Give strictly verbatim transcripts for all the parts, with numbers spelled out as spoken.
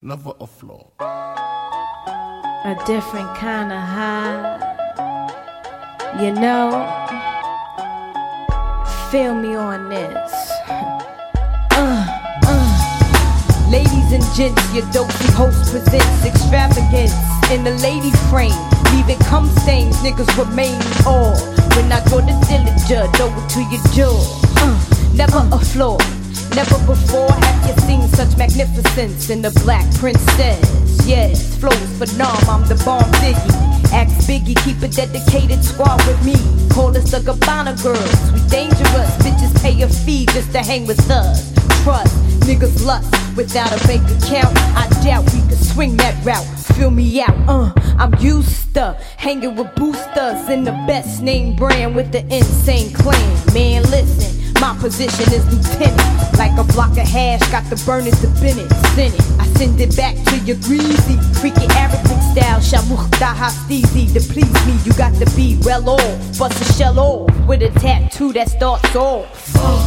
never a flaw. A different kind of high, you know. Feel me on this. uh, uh. Ladies and gents, your dopey host presents extravagance in the lady frame, leaving cum stains, niggas remain all. When I go to Dillinger, throw it to your jaw. Uh, never a flaw. Never before have you seen such magnificence in the Black Princess. Yes, flows for nom, I'm the bomb Biggie. Ask Biggie, keep a dedicated squad with me. Call us the Gabbana girls, we dangerous. Bitches pay a fee just to hang with us. Trust, niggas lust without a bank account. I doubt we could swing that route. Feel me out, uh, I'm used to hanging with boosters in the best name brand with the insane clan. Man, listen. My position is lieutenant. Like a block of hash, got the burners to Bennett. Send it, I send it back to your greasy freaky Arabic style, Shamuch Daha Steezy. To please me, you got to be well off. Bust a shell off with a tattoo that starts off. Uh,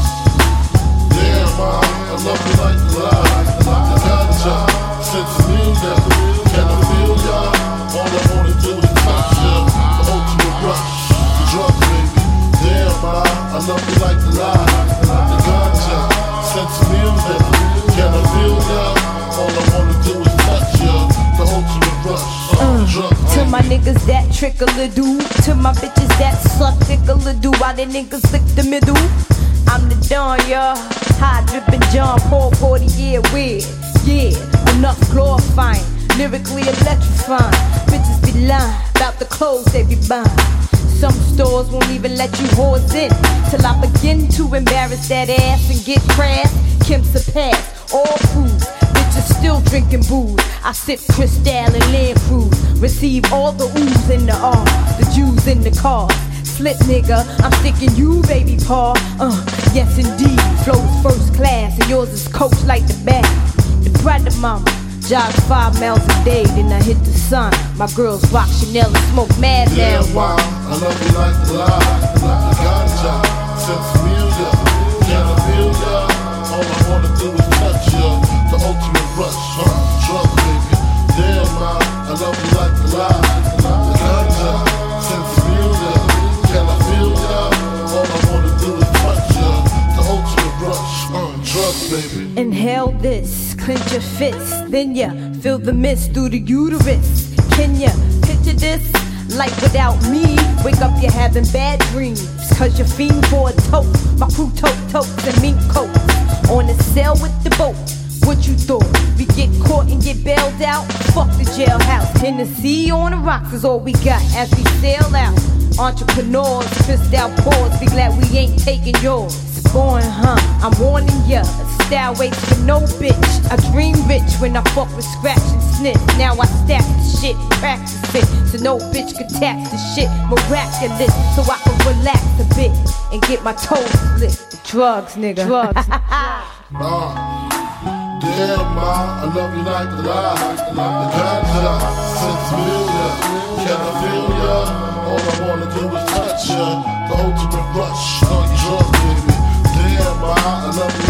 yeah, ma, I love you like the lie. The ganja, since music, can I feel ya? All I wanna do is touch ya. The ultimate rush, the drug baby. Damn, ma, I love you like the lie. The ganja, sense music, can I feel ya? All I wanna do is touch ya. The ultimate rush, uh, drug baby. To my niggas that trickle a do, to my bitches that suck tickle a do, why the niggas lick the middle? I'm the Don, y'all. High drippin' John Paul, forty year weird. Yeah, enough glorifying, lyrically electrifying. Bitches be lying about the clothes they be buying. Some stores won't even let you whores in till I begin to embarrass that ass and get crass. Kim's a pass, all foods. Bitches still drinking booze. I sip Cristal and Land Cruise. Receive all the oohs in the R, the Jews in the car. Slip nigga, I'm sticking you, baby paw. Uh, yes indeed, flows first class and yours is coach like the bag. The brother mama. Jog five miles a day, then I hit the sun. My girls rock Chanel and smoke mad yeah, marijuana. I love you like the lie, like the ganja, sense music, can I feel ya? All I wanna do is touch ya, the ultimate rush, huh? Drug baby. Damn, ma, I love you like the lie, like the ganja, sense music, can I feel ya? All I wanna do is touch ya, the ultimate rush, huh? Drug baby. Inhale this, clench your fist, then ya feel the mist through the uterus. Can ya picture this? Life without me, wake up you're having bad dreams. Cause you're fiend for a tote, my crew tote totes and mink coats. On the sail with the boat, what you thought? We get caught and get bailed out? Fuck the jailhouse, Tennessee on the rocks is all we got as we sail out. Entrepreneurs, Cristal pores, be glad we ain't taking yours. Born, huh? I'm warning ya. Style waits for no bitch. I dream rich when I fuck with scratch and sniff. Now I stack the shit, practice it, so no bitch can tax the shit. Miraculous, so I can relax a bit and get my toes slit. Drugs, nigga. Drugs. uh, damn, ma, I love you like the lie, like the ganja, sense music, can I feel ya? All I wanna do is touch ya, the ultimate rush, on your drug baby. Damn, ma, I love you